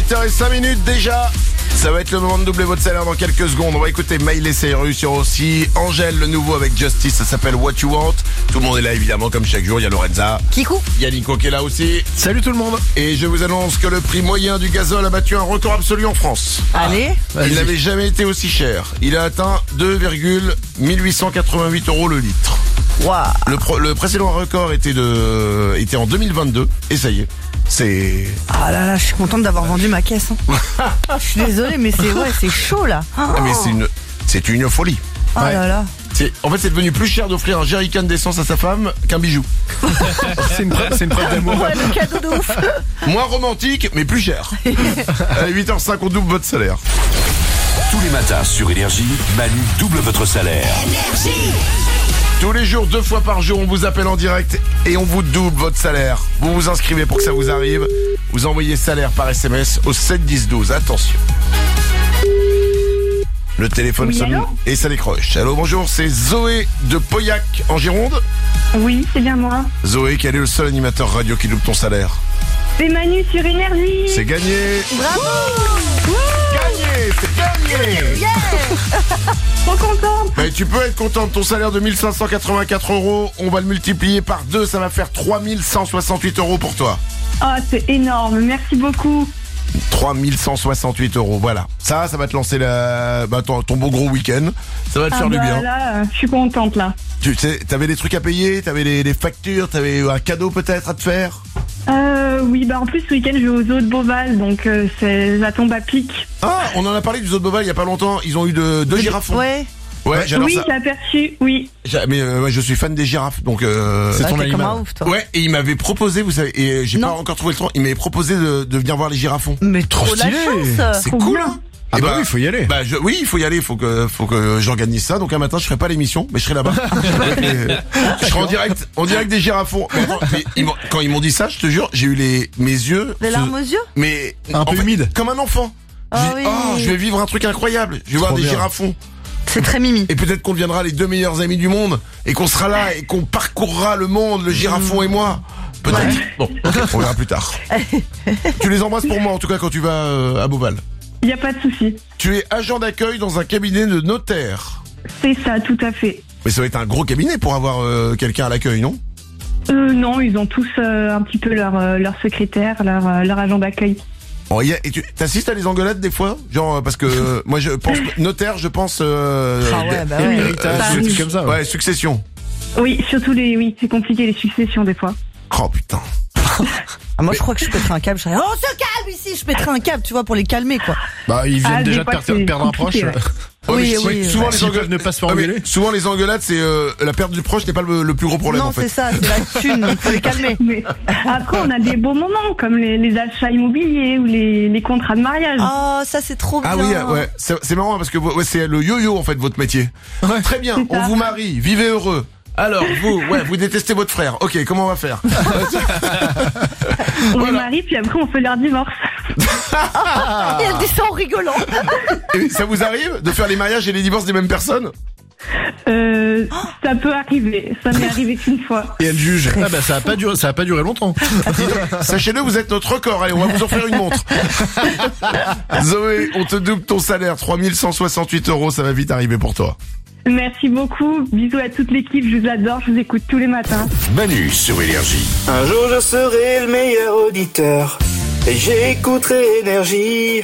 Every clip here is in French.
8h05 déjà. Ça va être le moment de doubler votre salaire dans quelques secondes. On va écouter Miley Cyrus, aussi Angèle, le nouveau avec Justice, ça s'appelle What You Want. Tout le monde est là évidemment comme chaque jour, il y a Lorenza. Kikou. Il y a Nico qui est là aussi. Salut tout le monde. Et je vous annonce que le prix moyen du gazole a battu un record absolu en France. Allez. Il n'avait jamais été aussi cher. Il a atteint 2,1888 € le litre. Waouh. Le précédent record était en 2022 et ça y est. C'est... Ah là là, je suis contente d'avoir vendu ma caisse. Je suis désolée, mais c'est chaud là. Mais c'est une folie. Oh là là. En fait, c'est devenu plus cher d'offrir un jerrycan d'essence à sa femme qu'un bijou. C'est une preuve d'amour. Ouais, le cadeau de ouf. Moins romantique, mais plus cher. À 8h05, on double votre salaire. Tous les matins sur Énergie, Manu double votre salaire. Tous les jours, 2 fois par jour, on vous appelle en direct et on vous double votre salaire. Vous vous inscrivez pour que ça vous arrive. Vous envoyez salaire par SMS au 7 10 12. Attention. Le téléphone sonne et ça décroche. Allô, bonjour, c'est Zoé de Pauillac en Gironde. Oui, c'est bien moi. Zoé, quel est le seul animateur radio qui double ton salaire? C'est Manu sur Énergie. C'est gagné. Bravo. Gagné, c'est gagné. Trop contente. Mais tu peux être content de ton salaire de 1584 €. On va le multiplier par 2, ça va faire 3168 € pour toi. Oh, c'est énorme. Merci beaucoup. 3168 €, voilà. Ça va te lancer ton beau gros week-end. Ça va te faire du bien. Là, je suis contente là. Tu sais, t'avais des trucs à payer, t'avais des factures, t'avais un cadeau peut-être à te faire. Oui, en plus ce week-end je vais au zoo de Beauval, donc ça tombe à pic. Ah, on en a parlé du zoo de Beauval il y a pas longtemps. Ils ont eu deux girafons. Ouais. Ouais, j'adore oui, ça. j'ai aperçu, oui. Mais je suis fan des girafes, donc c'est ton T'es animal. comme un ouf, toi. Ouais, et il m'avait proposé, vous savez, et j'ai pas Non. encore trouvé le temps. Il m'avait proposé de venir voir les girafons. Mais trop la stylé. chance. C'est Trop cool, bien. hein. Ah Et bah oui, faut y aller. Oui, il faut y aller. Faut que j'organise ça. Donc un matin, je ferai pas l'émission, mais je serai là-bas. Je serai en direct des girafons. Mais attends, quand ils m'ont dit ça, je te jure, j'ai eu mes yeux. Des larmes aux yeux. Mais Un peu humide. comme un enfant. Ah J'ai dit, oui. je vais vivre un truc incroyable. Je vais voir des bien. girafons. C'est très mimi. Et peut-être qu'on deviendra les 2 meilleurs amis du monde et qu'on sera là et qu'on parcourra le monde, le girafon et moi. Peut-être. Ouais. Bon, ok, on verra plus tard. Tu les embrasses pour moi, en tout cas, quand tu vas à Beauval. Il n'y a pas de souci. Tu es agent d'accueil dans un cabinet de notaire. C'est ça, tout à fait. Mais ça va être un gros cabinet pour avoir quelqu'un à l'accueil, non? Non, ils ont tous un petit peu leur secrétaire, leur agent d'accueil. Oh, et tu t'assistes à des engueulades des fois? Genre, parce que moi je pense notaire, je pense... Ah ouais, bah ouais. Héritage, Ça des trucs arrive. comme ça. Ouais, succession. Oui, surtout oui, c'est compliqué les successions des fois. Oh putain. Ah, moi, je crois que je pèterais un câble. Je serais, on se calme ici. Je pèterais un câble, tu vois, pour les calmer, quoi. Bah ils viennent des déjà de fois, c'est perdre un proche. compliqué, ouais. Oui, mais oui, souvent ouais. les S'ils engueulades peuvent ne pas se faire Ah, mais engueuler. souvent les engueulades, c'est la perte du proche n'est pas le plus gros problème Non, en fait. c'est ça, c'est la thune, donc faut les calmer. Mais après, on a des beaux moments comme les achats immobiliers ou les contrats de mariage. Oh, ça, c'est trop bien. Ah oui, ouais, c'est marrant parce que c'est le yo-yo en fait votre métier. Ouais. Très bien, C'est on ça. vous marie, vivez heureux. Alors vous détestez votre frère. Ok, comment on va faire? On les voilà. marie, puis après on fait leur divorce. Et elle dit ça en rigolant. Et ça vous arrive de faire les mariages et les divorces des mêmes personnes? Ça peut arriver, ça m'est arrivé qu'une fois. Et elle juge. Ah bah ça a pas duré longtemps. Sachez-le, vous êtes notre record. Allez, on va vous offrir une montre. Zoé, on te double ton salaire, 3168 €, ça va vite arriver pour toi. Merci beaucoup, bisous à toute l'équipe, je vous adore, je vous écoute tous les matins. Manu sur Énergie. Un jour je serai le meilleur auditeur et j'écouterai Énergie.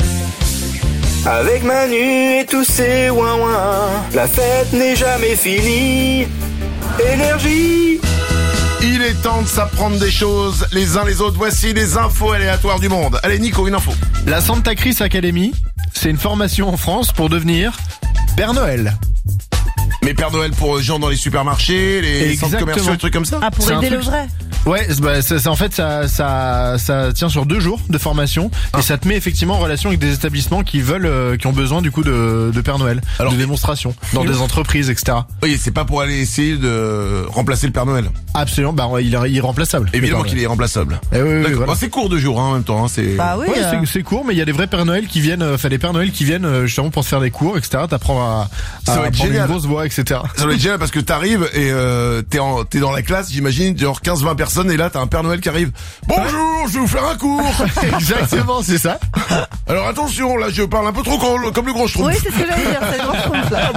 Avec Manu et tous ses ouin-ouin, la fête n'est jamais finie. Énergie. Il est temps de s'apprendre des choses les uns les autres. Voici les infos aléatoires du monde. Allez Nico, une info. La Santa Chris Academy, c'est une formation en France pour devenir Père Noël. Mais Père Noël pour gens dans les supermarchés, les centres Exactement. commerciaux, les trucs comme ça. Ah, pour C'est un aider le truc- vrai. Ouais, en fait ça tient sur 2 jours de formation et ça te met effectivement en relation avec des établissements qui ont besoin du coup de Père Noël, Alors, de démonstrations dans des entreprises, etc. Oui, c'est pas pour aller essayer de remplacer le Père Noël. Absolument, bah ouais, il est irremplaçable. Évidemment Le Père qu'il est irremplaçable. Noël. Eh oui, D'accord. voilà. Bon, c'est court de jours en même temps. C'est... Bah oui. Ouais, c'est court, mais il y a des vrais Pères Noël qui viennent, des Pères Noël qui viennent justement pour se faire des cours, etc. T'apprends Ça va à être prendre une génial. grosse voix, etc. Ça doit être génial parce que t'arrives et t'es dans la classe, j'imagine, genre 15-20 personnes. personne et là t'as un Père Noël qui arrive. Bonjour, je vais vous faire un cours. Exactement, c'est ça. Alors attention, là je parle un peu trop comme le gros schtroumpf. Oui, c'est ce que j'allais dire, c'est le grand schtroumpf, là.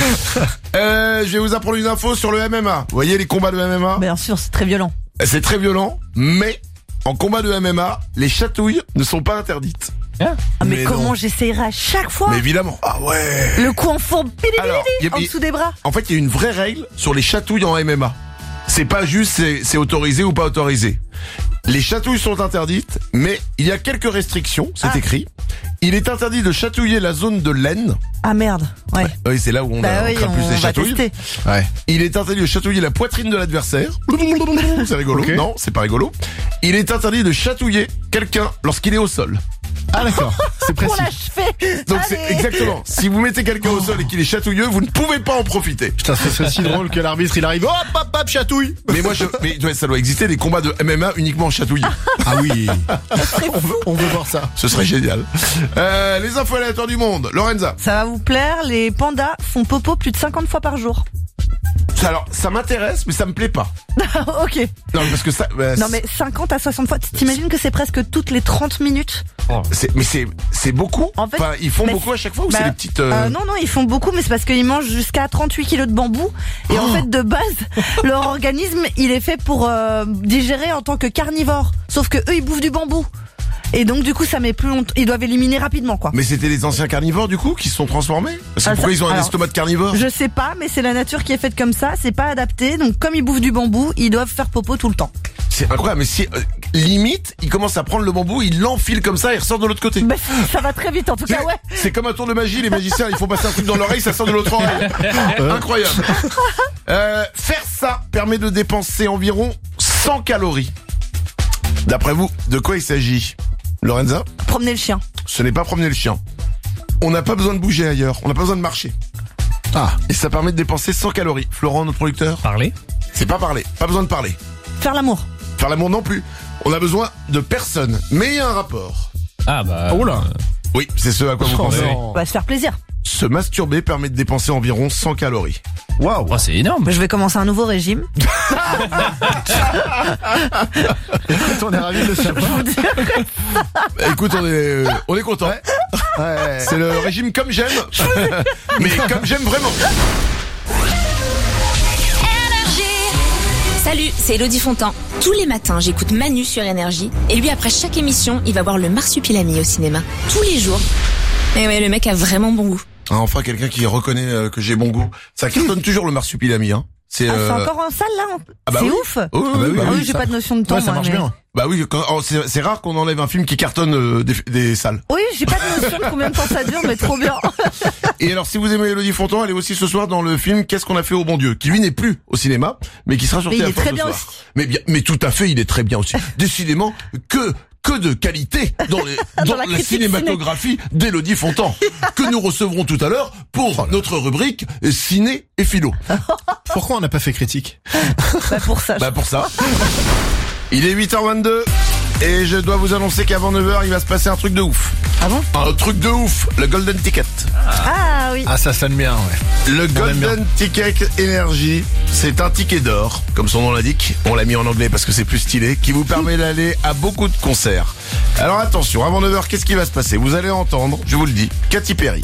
Je vais vous apprendre une info sur le MMA. Vous voyez les combats de MMA? Bien sûr, c'est très violent. C'est très violent, mais en combat de MMA, les chatouilles ne sont pas interdites. Ah, mais comment non. j'essayerai à chaque fois? Mais évidemment. Ah ouais. Le coup en fourbe, Alors, en dessous des bras. En fait, il y a une vraie règle sur les chatouilles en MMA. C'est pas juste c'est autorisé ou pas autorisé. Les chatouilles sont interdites, mais il y a quelques restrictions, c'est écrit. Il est interdit de chatouiller la zone de l'aine. Ah merde, ouais. Oui, c'est là où on Bah a oui, craint plus les on va chatouilles. tester. Ouais. Il est interdit de chatouiller la poitrine de l'adversaire. C'est rigolo. Ok. Non, c'est pas rigolo. Il est interdit de chatouiller quelqu'un lorsqu'il est au sol. Ah d'accord, c'est Pour précis. l'achever. Donc c'est Allez. exactement. Si vous mettez quelqu'un au sol et qu'il est chatouilleux, vous ne pouvez pas en profiter. Putain, ce serait si drôle que l'arbitre il arrive, hop, chatouille. Mais moi, ça doit exister des combats de MMA uniquement chatouillés. Ah oui. on veut voir ça. Ce serait génial. Les infos aléatoires du monde. Lorenza. Ça va vous plaire, les pandas font popo plus de 50 fois par jour. Alors, ça m'intéresse, mais ça me plaît pas. Ok. Non, parce que ça. Non mais 50 à 60 fois, t'imagines que c'est presque toutes les 30 minutes? C'est beaucoup. En fait, enfin, ils font mais beaucoup à chaque fois ou c'est des petites. Non, ils font beaucoup, mais c'est parce qu'ils mangent jusqu'à 38 kilos de bambou. Et en fait, de base, leur organisme, il est fait pour digérer en tant que carnivore. Sauf que eux, ils bouffent du bambou. Et donc, du coup, ça met plus longtemps. Ils doivent éliminer rapidement, quoi. Mais c'était les anciens carnivores, du coup, qui se sont transformés? Parce que pourquoi ils ont un estomac de carnivore? Je sais pas, mais c'est la nature qui est faite comme ça. C'est pas adapté. Donc, comme ils bouffent du bambou, ils doivent faire popo tout le temps. C'est incroyable, mais si, limite, ils commencent à prendre le bambou, ils l'enfilent comme ça et ils ressortent de l'autre côté. Bah, ça va très vite, en tout cas, ouais. C'est comme un tour de magie, les magiciens, ils font passer un truc dans l'oreille, ça sort de l'autre oreille. Incroyable. Faire ça permet de dépenser environ 100 calories. D'après vous, de quoi il s'agit? Lorenza? Promener le chien. Ce n'est pas promener le chien. On n'a pas besoin de bouger ailleurs, on n'a pas besoin de marcher. Ah. Et ça permet de dépenser 100 calories. Florent, notre producteur? Parler. C'est pas parler, pas besoin de parler. Faire l'amour. Faire l'amour non plus. On a besoin de personne. Mais il y a un rapport. Ah bah. Oh là. Oui, c'est ce à quoi vous pensez. non. On va se faire plaisir. Se masturber permet de dépenser environ 100 calories. Waouh. Oh, c'est énorme. Je vais commencer un nouveau régime. On est ravis de le savoir. Écoute, on est content. Ouais. C'est le régime comme j'aime. Mais comme j'aime vraiment. Salut, c'est Elodie Fontan. Tous les matins, j'écoute Manu sur Énergie. Et lui, après chaque émission, il va voir le Marsupilami au cinéma. Tous les jours. Et ouais, le mec a vraiment bon goût. Ah, enfin, quelqu'un qui reconnaît que j'ai bon goût. Ça cartonne toujours le marsupilami, hein. C'est C'est encore en salle, là? Ah bah c'est oui. ouf. Oh, oui, Ah bah oui, bah Ah oui, oui, j'ai ça- pas de notion de temps. Ouais, ça moi, marche mais- bien. Bah oui, c'est rare qu'on enlève un film qui cartonne des salles. Oui, j'ai pas de notion de combien de temps ça dure, mais trop bien. Et alors, si vous aimez Elodie Fontan, elle est aussi ce soir dans le film Qu'est-ce qu'on a fait au bon Dieu, qui lui n'est plus au cinéma, mais qui sera sur Mais il TF1 est très ce bien soir. aussi. Mais tout à fait, il est très bien aussi. Décidément, que de qualité dans Dans la la critique cinématographie d'Elodie Fontan, que nous recevrons tout à l'heure pour notre rubrique ciné et philo. Pourquoi on n'a pas fait critique? Bah, pour ça. Bah pour ça. Il est 8h22 et je dois vous annoncer qu'avant 9h, il va se passer un truc de ouf. Ah bon? Un truc de ouf, le Golden Ticket. Ah oui. Ah ça sonne bien, ouais. Le aime Golden Ticket Energy, c'est un ticket d'or, comme son nom l'indique. On l'a mis en anglais parce que c'est plus stylé, qui vous permet d'aller à beaucoup de concerts. Alors attention, avant 9h, qu'est-ce qui va se passer? Vous allez entendre, je vous le dis, Katy Perry.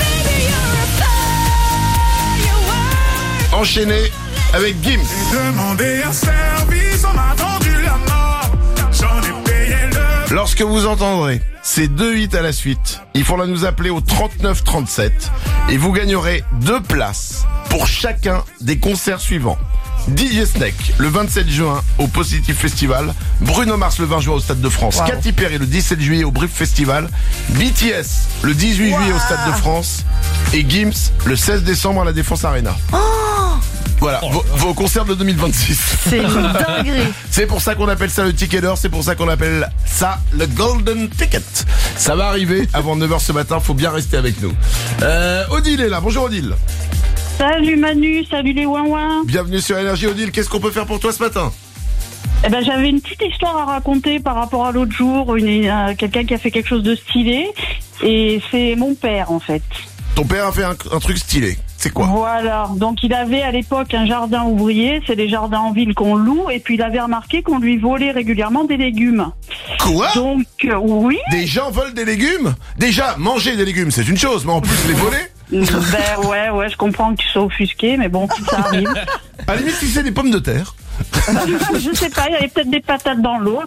Enchaîné avec Gims. Demander un service, on m'a vendu la mort. J'en ai payé le... Lorsque vous entendrez ces deux hits à la suite, il faudra nous appeler au 3937 et vous gagnerez 2 places pour chacun des concerts suivants. DJ Snake le 27 juin au Positive Festival, Bruno Mars le 20 juin au Stade de France, Wow. Katy Perry le 17 juillet au Brief Festival, BTS le 18 juillet au Stade de France et Gims le 16 décembre à la Défense Arena. Voilà, vos concerts de 2026. C'est une dinguerie. C'est pour ça qu'on appelle ça le ticket d'or, c'est pour ça qu'on appelle ça le Golden Ticket. Ça va arriver avant 9h ce matin, faut bien rester avec nous. Odile est là, bonjour Odile. Salut Manu, salut les ouin-ouin. Bienvenue sur Énergie Odile, qu'est-ce qu'on peut faire pour toi ce matin? Eh ben, j'avais une petite histoire à raconter par rapport à l'autre jour, quelqu'un qui a fait quelque chose de stylé, et c'est mon père en fait. ton père a fait un truc stylé. C'est quoi? Voilà, donc il avait à l'époque un jardin ouvrier, c'est des jardins en ville qu'on loue, et puis il avait remarqué qu'on lui volait régulièrement des légumes. Quoi? Donc oui, Des gens volent des légumes? Déjà, manger des légumes, c'est une chose, mais en plus les voler? ben ouais, je comprends que tu sois offusqué, mais bon, ça arrive. À la limite, si c'est des pommes de terre. Je sais pas, il y avait peut-être des patates dans l'eau.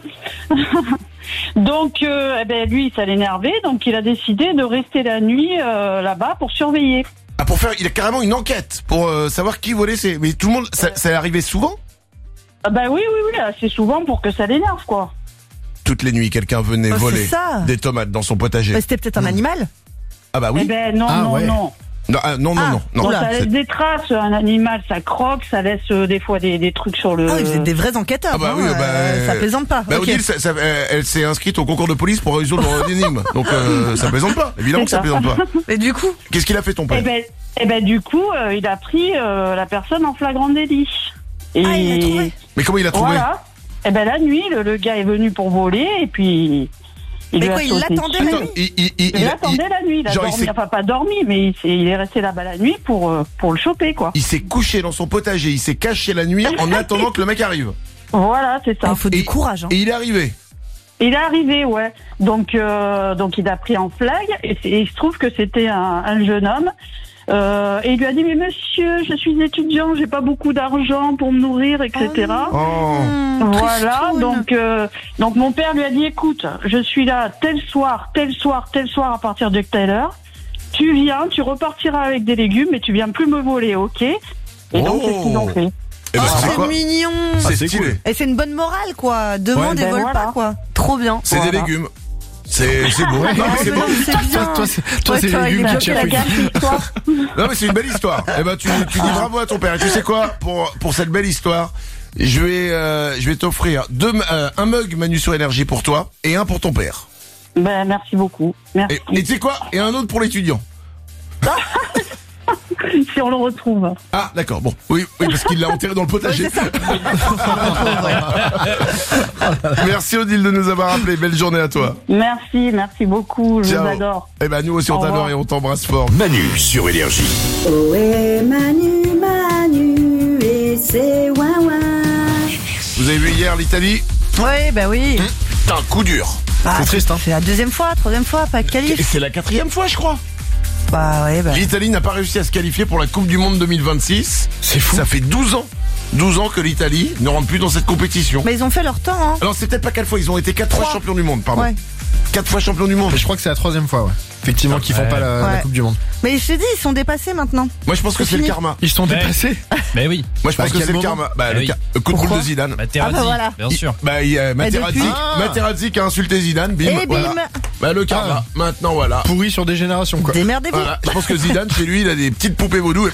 Donc lui, ça l'énervait, donc il a décidé de rester la nuit là-bas pour surveiller. Ah, il a carrément une enquête pour savoir qui volait ses... Mais tout le monde, ça est arrivé souvent? Oui, assez souvent pour que ça l'énerve, quoi. Toutes les nuits, quelqu'un venait Oh, voler c'est ça. des tomates dans son potager. Bah, c'était peut-être un animal. Ah bah oui. Eh ben non, Ah, non, ouais. non. Non. Bon, Oula. ça laisse des traces, un animal, ça croque, ça laisse des fois des trucs sur le... Ah oui, vous êtes des vrais enquêteurs. Ah bah hein, oui, ça plaisante pas. Bah Ok. Odile, elle s'est inscrite au concours de police pour résoudre l'énigme. Donc ça plaisante pas. Évidemment que ça C'est ça. plaisante pas. Et du coup, Qu'est-ce qu'il a fait ton père? Du coup, il a pris la personne en flagrant délit. Et Ah, il l'a trouvé. Mais comment il a trouvé? voilà. La nuit, le gars est venu pour voler, et puis... Mais lui a quoi, il sauté l'attendait dessus. la Attends, nuit Il attendait la nuit, il a genre, il dormi, s'est- enfin pas dormi, mais il est resté là-bas la nuit pour le choper, quoi. il s'est couché dans son potager, il s'est caché la nuit en attendant que le mec arrive. Voilà, c'est ça. il faut du courage. Hein. Et il est arrivé. Il est arrivé, ouais. Donc il a pris en flag, et il se trouve que c'était un jeune homme. Et il lui a dit, mais monsieur, je suis étudiant, j'ai pas beaucoup d'argent pour me nourrir, etc. Oh. Voilà, tristoun. donc mon père lui a dit, écoute, je suis là tel soir, à partir de telle heure. Tu viens, tu repartiras avec des légumes, mais tu viens plus me voler, ok? Et donc c'est ce qu'ils ont fait. Eh ben, Oh, c'est c'est quoi? mignon. C'est c'est stylé. cool. Et c'est une bonne morale, quoi. Demande Ouais, et ben vole voilà. pas, quoi. Trop bien. C'est Voilà. des légumes. C'est beau. Non, mais c'est beau. C'est bien. Toi, c'est toi, les il légumes est qui bloqué te la chafouillent. L'histoire. Non, mais c'est une belle histoire. Eh ben, tu dis bravo à ton père. Et tu sais quoi? Pour cette belle histoire, je vais t'offrir un mug Manu sur Énergie pour toi et un pour ton père. Merci beaucoup. Merci. Et tu sais quoi? Et un autre pour l'étudiant. Si on le retrouve. Ah, d'accord. Bon. Oui, parce qu'il l'a enterré dans le potager. Merci Odile de nous avoir appelé. Belle journée à toi. Merci beaucoup, je Ciao. vous adore. Eh ben, nous aussi on Au t'adore revoir. et on t'embrasse fort. Manu sur Énergie. Ohé Manu, et c'est ouin ouin. Vous avez vu hier l'Italie? Oui, bah oui. Putain, coup dur. Bah, C'est triste, hein. C'est la deuxième fois, troisième fois, pas de Et qualif. c'est la 4e fois, je crois. Bah ouais, bah. L'Italie n'a pas réussi à se qualifier pour la Coupe du Monde 2026. C'est fou. Ça fait 12 ans. 12 ans que l'Italie ne rentre plus dans cette compétition. Mais ils ont fait leur temps, hein. Alors c'est peut-être pas 4 fois, ils ont été 4 fois champions du monde, pardon. Ouais. 4 fois champions du monde. Mais je crois que c'est la 3e fois, ouais. Effectivement, qu'ils font pas la Ouais. Coupe du Monde. Mais je t'ai dit, ils sont dépassés maintenant. Moi je pense que C'est c'est le fini. karma. Ils se sont dépassés. Mais oui, Moi je pense Bah, que quel c'est le moment karma. Bah, Ah le oui. coup de boule Pourquoi de Zidane. Materazzi, Ah bah voilà. bien sûr. Bah, il y a Materazzi, depuis Materazzi qui a insulté Zidane, bim, Et bim. voilà. Bah le karma. Maintenant voilà. Pourris sur des générations, quoi. Démerdez-vous. Voilà, je pense que Zidane chez lui il a des petites poupées vaudou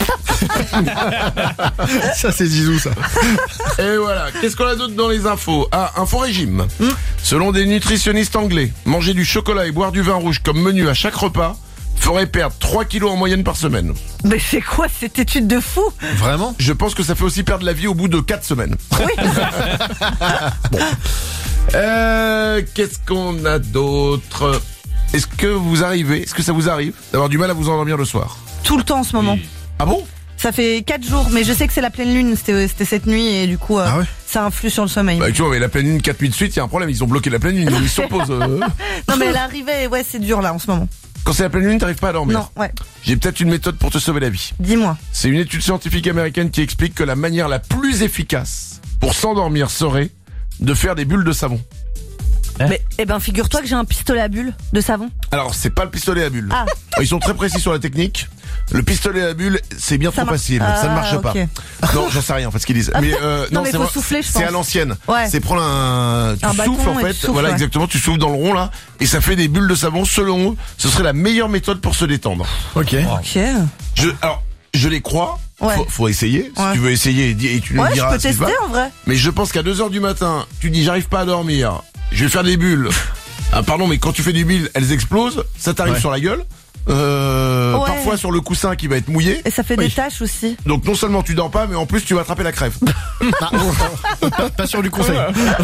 Ça, c'est Zizou, ça. et voilà. Qu'est-ce qu'on a d'autre dans les infos? Ah, info régime. Selon des nutritionnistes anglais, manger du chocolat et boire du vin rouge comme menu à chaque repas ferait perdre 3 kilos en moyenne par semaine. Mais c'est quoi cette étude de fou? Vraiment? Je pense que ça fait aussi perdre la vie au bout de 4 semaines. Oui. Bon. Qu'est-ce qu'on a d'autre? Est-ce que ça vous arrive d'avoir du mal à vous endormir le soir? Tout le temps en ce moment. Ah bon? Ça fait 4 jours, mais je sais que c'est la pleine lune, c'était cette nuit et du coup Ah ouais. ça influe sur le sommeil. Bah tu vois, mais la pleine lune 4 nuits de suite, il y a un problème, ils ont bloqué la pleine lune, ils s'opposent. Non mais elle arrivait, ouais c'est dur là en ce moment. Quand c'est la pleine lune, t'arrives pas à dormir. Non, ouais. J'ai peut-être une méthode pour te sauver la vie. Dis-moi. C'est une étude scientifique américaine qui explique que la manière la plus efficace pour s'endormir serait de faire des bulles de savon. Mais eh ben figure-toi que j'ai un pistolet à bulles de savon. Alors, c'est pas le pistolet à bulles. Ah. Ils sont très précis sur la technique. Le pistolet à bulles, c'est bien trop marche. facile. Ça ne marche pas. Ok. Non, j'en sais rien en fait ce qu'ils disent. Mais Non, mais c'est faut vrai- souffler, je c'est à pense. l'ancienne. Ouais. C'est prendre tu Un bâton souffles en et fait. tu souffles, Voilà ouais. exactement. Tu souffles dans le rond là et ça fait des bulles de savon. Selon eux, ce serait la meilleure méthode pour se détendre. Ok. Ok. Je les crois. Ouais. Faut essayer. Si Ouais. tu veux essayer, et tu nous Ouais, je diras peux ce qui se tester passe. en vrai. Mais je pense qu'à 2h du matin, tu dis j'arrive pas à dormir, je vais faire des bulles. Ah pardon, mais quand tu fais des bulles, elles explosent, ça t'arrive Ouais. sur la gueule. parfois sur le coussin qui va être mouillé. Et ça fait des taches aussi. Donc non seulement tu dors pas, mais en plus tu vas attraper la crève. Pas sur du conseil.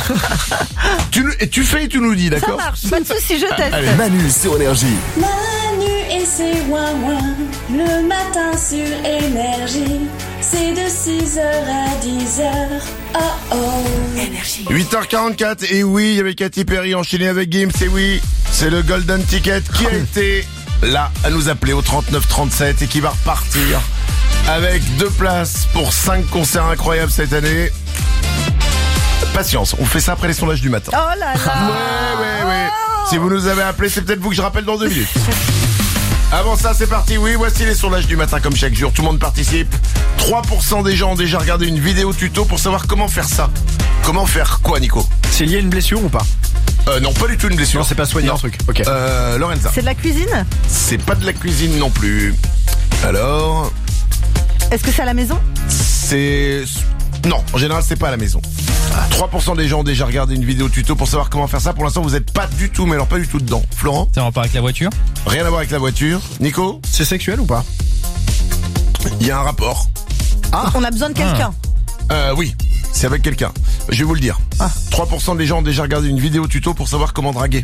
Tu fais et tu nous dis, Ça d'accord? marche, pas de soucis, je teste. Allez. Manu sur Énergie. Manu et ses ouin-ouin, le matin sur Énergie, c'est de 6h à 10h, oh oh. Énergie. 8h44, et oui, il y avait Katy Perry enchaînée avec Gims, et oui, c'est le Golden Ticket qui a été là à nous appeler au 3937 et qui va repartir avec 2 places pour 5 concerts incroyables cette année. Patience, on fait ça après les sondages du matin. Oh là là. Ouais. Si vous nous avez appelé, c'est peut-être vous que je rappelle dans 2 minutes. Avant ça, c'est parti. Oui, voici les sondages du matin comme chaque jour. Tout le monde participe. 3% des gens ont déjà regardé une vidéo tuto pour savoir comment faire ça. Comment faire quoi, Nico? C'est lié à une blessure ou pas? Non, pas du tout une blessure. Non, c'est pas soigner un truc. Ok. Lorenza. C'est de la cuisine? C'est pas de la cuisine non plus. Alors, Est-ce que c'est à la maison? c'est... Non, en général, c'est pas à la maison. 3% des gens ont déjà regardé une vidéo tuto pour savoir comment faire ça. Pour l'instant, vous êtes pas du tout, mais alors pas du tout dedans. Florent? C'est en rapport avec la voiture? Rien à voir avec la voiture. Nico? C'est sexuel ou pas? Il y a un rapport. On a besoin de quelqu'un. Oui, c'est avec quelqu'un. Je vais vous le dire. 3% des gens ont déjà regardé une vidéo tuto pour savoir comment draguer.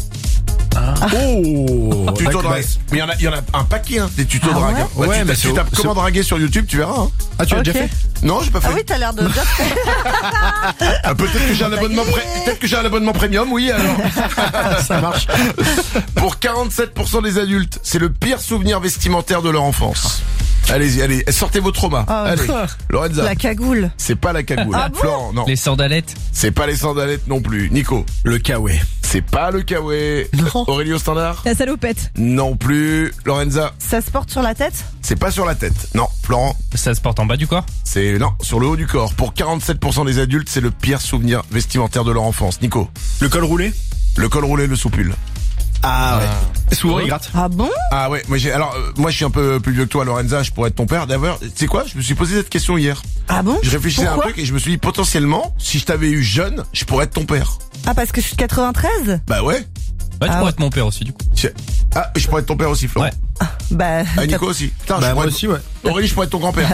Oh. Tuto drague. Mais il y en a un paquet, hein, des tutos drague. Hein. Ouais, tu mais tu tapes comment draguer sur YouTube, tu verras. Hein. Ah, tu l'as déjà Ok. fait? Non, j'ai pas fait. Ah oui, t'as l'air de bien faire. Peut-être que j'ai un abonnement peut-être que j'ai un abonnement premium, oui alors. Ça marche. Pour 47% des adultes, c'est le pire souvenir vestimentaire de leur enfance. Allez, sortez vos traumas. Ah, Allez, Lorenza. La cagoule. C'est pas la cagoule. Ah bon Florent, non. Les sandalettes? C'est pas les sandalettes non plus. Nico. Le kawaii. C'est pas le kawaii. Non. Aurélie au standard? La salopette. Non plus. Lorenza. Ça se porte sur la tête? C'est pas sur la tête. Non. Florent. Ça se porte en bas du corps? C'est, non, sur le haut du corps. Pour 47% des adultes, c'est le pire souvenir vestimentaire de leur enfance. Nico. Le col roulé? Le col roulé, le soupule. Ah ouais. Souvent il gratte. Ah bon? Ah ouais, moi moi je suis un peu plus vieux que toi, Lorenza, je pourrais être ton père. D'ailleurs, tu sais quoi? Je me suis posé cette question hier. Ah bon? Je réfléchissais à un Pourquoi? truc et je me suis dit potentiellement, si je t'avais eu jeune, je pourrais être ton père. Ah, parce que je suis de 93? Bah ouais. Bah, tu Ah pourrais ouais. être mon père aussi, du coup. Ah, je pourrais être ton père aussi, Florent. Ouais. Bah. Ah, Nico aussi. Putain, je Bah moi pourrais être- aussi, ouais. Aurélie, je pourrais être ton grand-père.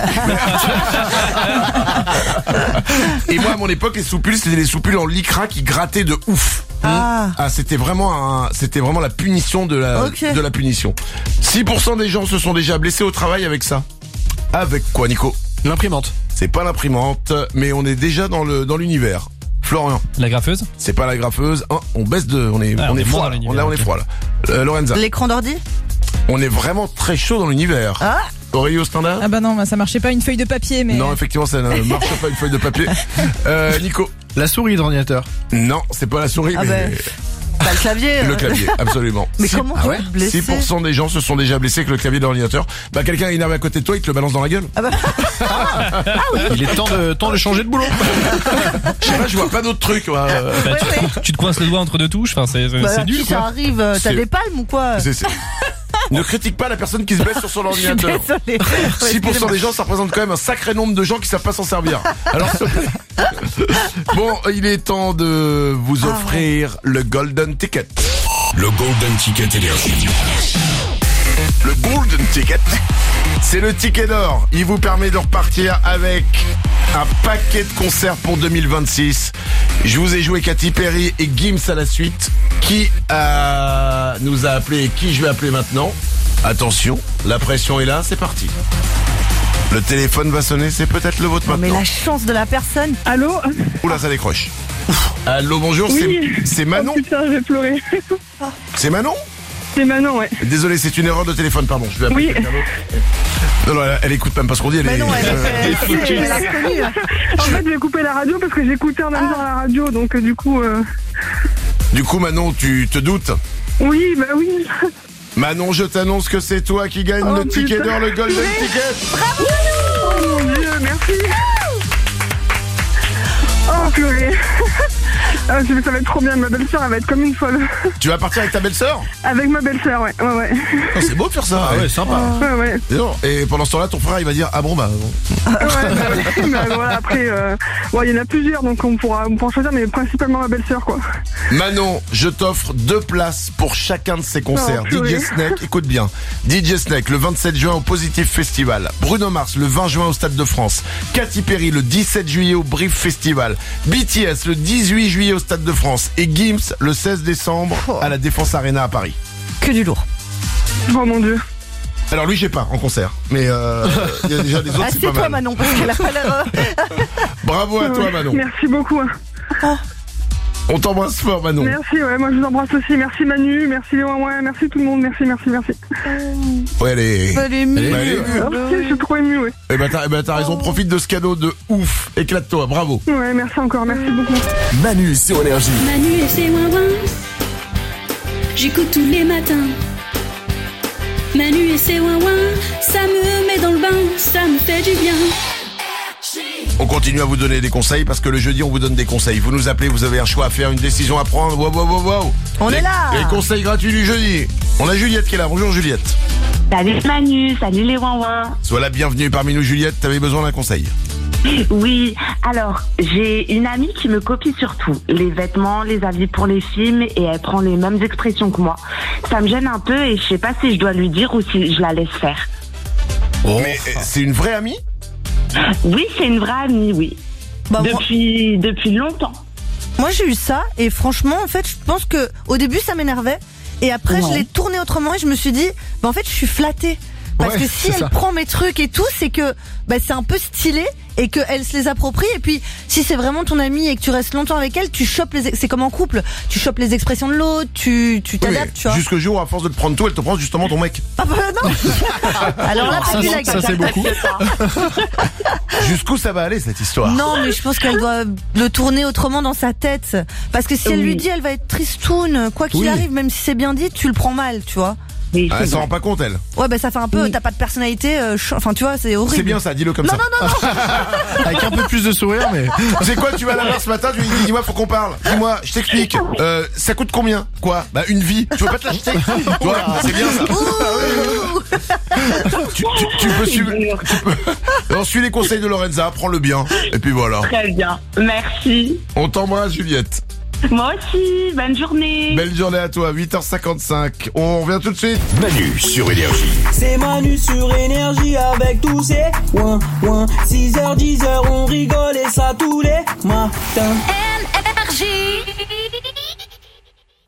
Et moi, à mon époque, les soupules, c'était des soupules en lycra qui grattaient de ouf. Ah. Ah, c'était vraiment la punition de la Ok. de la punition. 6% des gens se sont déjà blessés au travail avec ça. Avec quoi, Nico? L'imprimante. C'est pas l'imprimante, mais on est déjà dans l'univers. Florian, La graffeuse? c'est pas la graffeuse. Hein, on baisse on est Ah, on est froid. moins dans l'univers, On est ok. froid là. Lorenza, L'écran d'ordi? on est vraiment très chaud dans l'univers. Ah. Aurélie au standard? Ah bah non, ça marchait pas une feuille de papier, mais... Non, effectivement, ça ne marche pas une feuille de papier. Nico, La souris d'ordinateur. non, c'est pas la souris, Ah mais ben, Pas le clavier. le clavier, absolument. Mais comment ah tu ouais vas te blesser? 6% des gens se sont déjà blessés avec le clavier de l'ordinateur. Bah, quelqu'un est énervé à côté de toi, il te le balance dans la gueule. Ah bah. Il est temps de changer de boulot. Je sais pas, je vois pas d'autres trucs. Bah, tu te coinces le doigt entre deux touches, enfin, c'est Bah, nul, si ça quoi. arrive, t'as C'est- des palmes ou quoi? C'est- Ne critique pas la personne qui se blesse sur son Je suis ordinateur. désolée. 6% des gens, ça représente quand même un sacré nombre de gens qui savent pas s'en servir. Alors, s'il te plaît. Bon, il est temps de vous offrir le Golden Ticket. Le Golden Ticket Énergie. Le Golden Ticket, c'est le ticket d'or. Il vous permet de repartir avec un paquet de concerts pour 2026. Je vous ai joué Katy Perry et Gims à la suite. Qui nous a appelé et qui je vais appeler maintenant? Attention, la pression est là, c'est parti. Le téléphone va sonner, c'est peut-être le vôtre Non, mais maintenant. la chance de la personne. Allô? Oula, ça décroche. Allô, bonjour, Oui. c'est Manon. Oh putain, je vais pleurer. C'est Manon? C'est Manon, ouais. Désolé, c'est une erreur de téléphone, pardon. Je vais appeler Oui. quelqu'un d'autre. Non, elle écoute même pas ce qu'on dit. Elle Mais est, non, elle a reconnu. En fait, j'ai coupé la radio parce que j'écoutais en même temps la radio, donc du coup... Du coup, Manon, tu te doutes? Oui, bah oui. Manon, je t'annonce que c'est toi qui gagne Oh, le ticket putain. d'or, le Golden Ticket. Oh mon Dieu, merci. Oh purée. Ah, ça va être trop bien, ma belle-sœur, elle va être comme une folle. Tu vas partir avec ta belle-sœur? Avec ma belle-sœur, ouais. Oh, c'est beau de faire ça. Ah ouais, sympa. Ouais. Et pendant ce temps-là, ton frère, il va dire, ah bon, bah... Ouais, voilà, après, il y en a plusieurs, donc on pourra choisir, mais principalement ma belle-sœur, quoi. Manon, je t'offre 2 places pour chacun de ces concerts. DJ Snake, écoute bien. DJ Snake, le 27 juin au Positif Festival. Bruno Mars, le 20 juin au Stade de France. Katy Perry, le 17 juillet au Brief Festival. BTS, le 18 juillet au Stade de France. Et Gims, le 16 décembre à la Défense Arena à Paris. Que du lourd. Oh mon Dieu. Alors lui, j'ai pas en concert, mais il y a déjà des autres, c'est pas mal. C'est toi, Manon, parce qu'elle a pas l'air... Bravo à toi, Manon. Merci beaucoup. On t'embrasse fort, Manon. Merci, moi je vous embrasse aussi. Merci Manu, merci les Ouin-Ouin, merci tout le monde, merci. Ouais, elle est émue. Je suis trop émue, ouais. Eh ben t'as raison, profite de ce cadeau de ouf. Éclate-toi, bravo. Ouais, merci encore, merci beaucoup. Manu sur Énergie. Manu et ses Ouin-Ouin, j'écoute tous les matins. Manu et ses Ouin-Ouin, ça me met dans le bain, ça me fait du bien. On continue à vous donner des conseils parce que le jeudi on vous donne des conseils. Vous nous appelez, vous avez un choix à faire, une décision à prendre. Wow. On est là. Les conseils gratuits du jeudi. On a Juliette qui est là. Bonjour Juliette. Salut Manu, salut les Ouin-Ouin. Sois la bienvenue parmi nous Juliette, t'avais besoin d'un conseil. Oui, alors, j'ai une amie qui me copie sur tout. Les vêtements, les habits pour les films, et elle prend les mêmes expressions que moi. Ça me gêne un peu et je sais pas si je dois lui dire ou si je la laisse faire. Mais c'est une vraie amie? Oui, c'est une vraie amie, oui. Bah, depuis longtemps. Moi j'ai eu ça et franchement en fait je pense que au début ça m'énervait et après je l'ai tourné autrement et je me suis dit en fait je suis flattée parce que si elle prend mes trucs et tout c'est que c'est un peu stylé et qu'elle se les approprie et puis si c'est vraiment ton amie et que tu restes longtemps avec elle tu chopes c'est comme en couple, tu chopes les expressions de l'autre, tu t'adaptes, tu vois. Jusqu'au jour où à force de te prendre tout elle te prend justement ton mec. Ah bah non. Alors là ça c'est beaucoup. Jusqu'où ça va aller cette histoire? Non mais je pense qu'elle doit le tourner autrement dans sa tête parce que si elle lui dit elle va être tristoune quoi qu'il arrive même si c'est bien dit tu le prends mal tu vois. Oui, elle s'en rend pas compte elle. Ouais ça fait un peu t'as pas de personnalité enfin tu vois c'est horrible. C'est bien ça, dis-le comme ça. Non. Avec un peu plus de sourire mais... C'est quoi tu vas la voir ce matin, tu lui dis dis-moi faut qu'on parle. Dis-moi, je t'explique. Ça coute combien? Quoi? Une vie. Tu veux pas te l'acheter? Toi, c'est bien ça. tu peux suivre. On suit les conseils de Lorenza, prends-le bien. Et puis voilà. Très bien, merci. On t'embrasse Juliette. Moi aussi, bonne journée. Belle journée à toi, 8h55. On revient tout de suite. Manu sur Énergie. C'est Manu sur Énergie avec tous ces ouin. 6h, 10h, on rigole et ça tous les matins. Énergie.